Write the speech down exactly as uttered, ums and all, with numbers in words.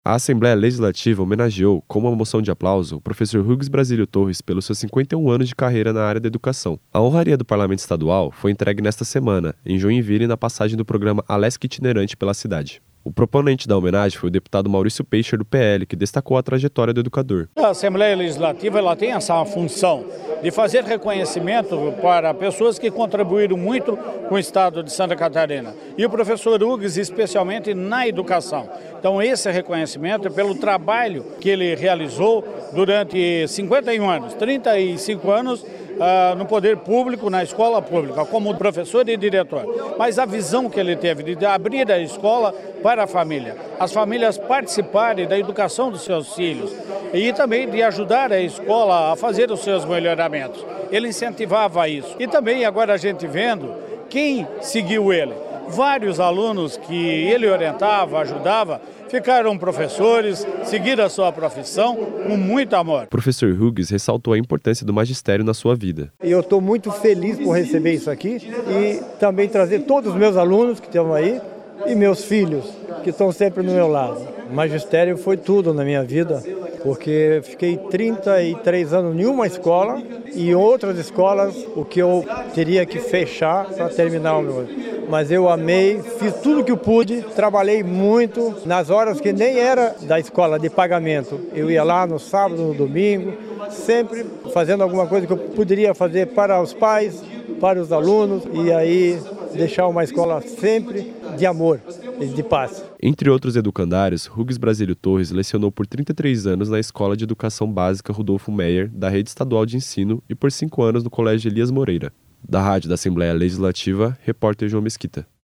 A Assembleia Legislativa homenageou, com uma moção de aplauso, o professor Rugis Brasílio Torres pelos seus cinquenta e um anos de carreira na área da educação. A honraria do Parlamento Estadual foi entregue nesta semana, em Joinville, na passagem do programa Alesc Itinerante pela cidade. O proponente da homenagem foi o deputado Maurício Peixer, do P L, que destacou a trajetória do educador. A Assembleia Legislativa ela tem essa função de fazer reconhecimento para pessoas que contribuíram muito com o Estado de Santa Catarina. E o professor Rugis, especialmente na educação. Então esse reconhecimento é pelo trabalho que ele realizou durante cinquenta e um anos, trinta e cinco anos, Uh, no poder público, na escola pública, como professor e diretor. Mas a visão que ele teve de abrir a escola para a família, as famílias participarem da educação dos seus filhos e também de ajudar a escola a fazer os seus melhoramentos. Ele incentivava isso. E também agora a gente vendo quem seguiu ele. Vários alunos que ele orientava, ajudava, ficaram professores, seguiram a sua profissão com muito amor. O professor Rugis ressaltou a importância do magistério na sua vida. Eu estou muito feliz por receber isso aqui e também trazer todos os meus alunos que estão aí e meus filhos que estão sempre no meu lado. O magistério foi tudo na minha vida, porque fiquei trinta e três anos em uma escola e em outras escolas o que eu teria que fechar para terminar o meu. Mas eu amei, fiz tudo o que eu pude, trabalhei muito nas horas que nem era da escola de pagamento. Eu ia lá no sábado, no domingo, sempre fazendo alguma coisa que eu poderia fazer para os pais, para os alunos e aí deixar uma escola sempre de amor e de paz. Entre outros educandários, Rugis Brasílio Torres lecionou por trinta e três anos na Escola de Educação Básica Rudolfo Meyer, da Rede Estadual de Ensino, e por cinco anos no Colégio Elias Moreira. Da Rádio da Assembleia Legislativa, repórter João Mesquita.